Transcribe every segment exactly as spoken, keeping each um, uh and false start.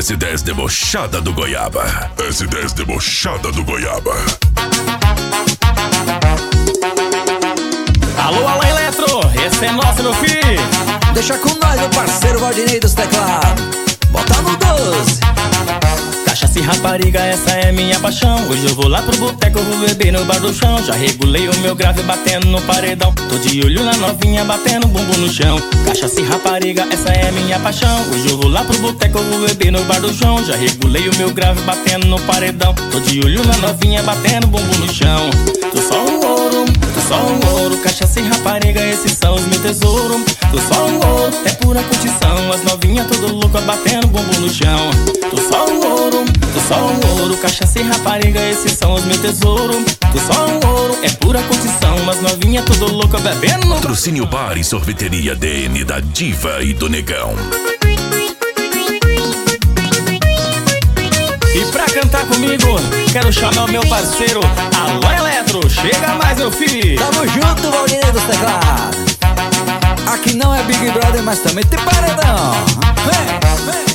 S dez debochada do Goiaba. S dez debochada do Goiaba. Alô, alô, Eletro, esse é nosso, meu filho. Deixa com nós, meu parceiro Valdinei dos teclados. Bota no doze. Cachaça e rapariga, essa é minha paixão. Hoje eu vou lá pro boteco, vou beber no bar do chão. Já regulei o meu grave batendo no paredão. Tô de olho na novinha batendo bumbum no chão. Cachaça e rapariga, essa é minha paixão. Hoje eu vou lá pro boteco, vou beber no bar do chão. Já regulei o meu grave batendo no paredão. Tô de olho na novinha batendo bumbum no chão. Tô só um ouro, tô só um ouro. Cachaça e rapariga, esses são os meus tesouros. Tô só um ouro, é pura curtição. As novinhas tudo louca batendo bumbum no chão. Tô só um ouro, tô só um ouro. Cachaça e rapariga, esses são os meus tesouros. Tô só um ouro, é pura curtição. As novinhas tudo louca bebendo. Patrocínio Bar e Sorveteria D N da Diva e do Negão. E pra cantar comigo, quero chamar o meu parceiro Alô, Eletro, chega mais, meu filho. Tamo junto, Valdinei dos teclados. Aqui não é Big Brother, mas também tem paredão. Vem, vem.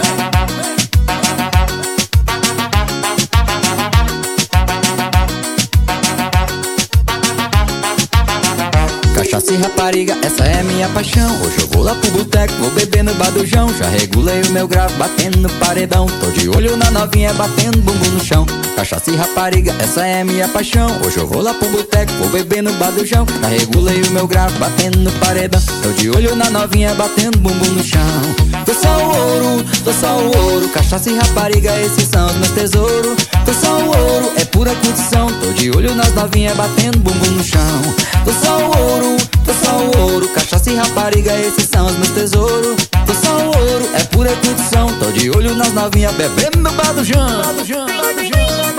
Cachaça e rapariga, essa é minha paixão. Hoje eu vou lá pro boteco, vou beber no bar do João. Já regulei o meu grave batendo no paredão. Tô de olho na novinha batendo bumbum no chão. Cachaça e rapariga, essa é minha paixão. Hoje eu vou lá pro boteco, vou beber no bar do João. Já regulei o meu grave batendo no paredão. Tô de olho na novinha batendo bumbum no chão. Tô só o ouro, tô só o ouro. Cachaça e rapariga, esses são os meus tesouros. Tô só o ouro, é pura curtição. Tô de olho nas novinhas batendo bumbum no chão. Tô só o ouro, tô só o ouro. Cachaça e rapariga, esses são os meus tesouros. Tô só o ouro, é pura curtição. Tô de olho nas novinhas bebendo no bar do João.